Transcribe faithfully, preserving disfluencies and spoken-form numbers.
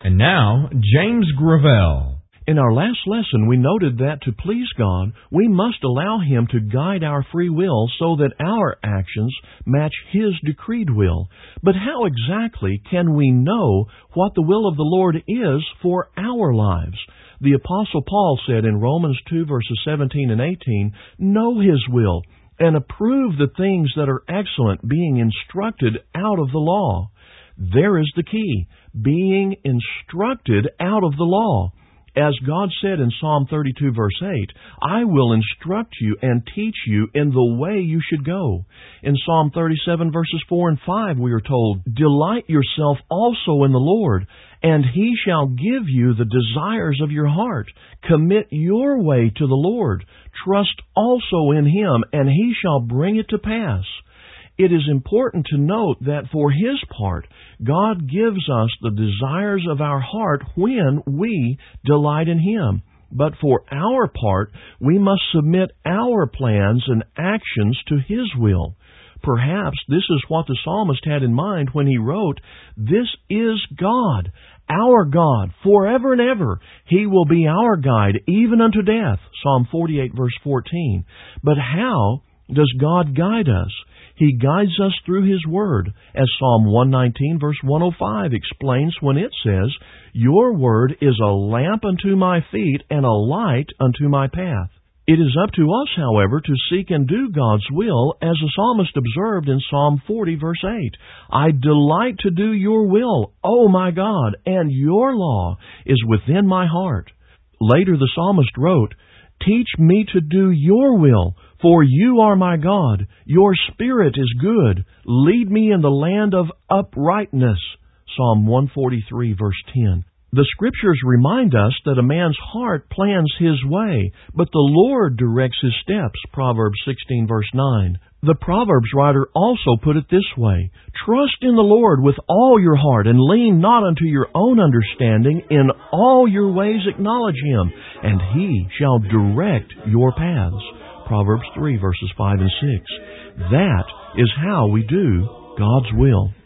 And now, James Gravel. In our last lesson, we noted that to please God, we must allow Him to guide our free will so that our actions match His decreed will. But how exactly can we know what the will of the Lord is for our lives? The Apostle Paul said in Romans two, verses seventeen and eighteen, "Know His will, and approve the things that are excellent, being instructed out of the law." There is the key, being instructed out of the law. As God said in Psalm thirty-two, verse eight, "I will instruct you and teach you in the way you should go." In Psalm thirty-seven, verses four and five, we are told, "Delight yourself also in the Lord, and He shall give you the desires of your heart. Commit your way to the Lord. Trust also in Him, and He shall bring it to pass." It is important to note that for His part, God gives us the desires of our heart when we delight in Him. But for our part, we must submit our plans and actions to His will. Perhaps this is what the psalmist had in mind when he wrote, "This is God, our God, forever and ever. He will be our guide, even unto death." Psalm forty-eight, verse fourteen. But how does God guide us? He guides us through His Word, as Psalm one nineteen, verse one oh five explains when it says, "Your Word is a lamp unto my feet and a light unto my path." It is up to us, however, to seek and do God's will, as the psalmist observed in Psalm forty, verse eight. "I delight to do your will, O my God, and your law is within my heart." Later the psalmist wrote, "Teach me to do your will, for you are my God. Your Spirit is good. Lead me in the land of uprightness." Psalm one forty-three, verse ten. The Scriptures remind us that a man's heart plans his way, but the Lord directs his steps. Proverbs sixteen, verse nine. The Proverbs writer also put it this way, "Trust in the Lord with all your heart, and lean not unto your own understanding. In all your ways acknowledge Him, and He shall direct your paths." Proverbs three, verses five and six. That is how we do God's will.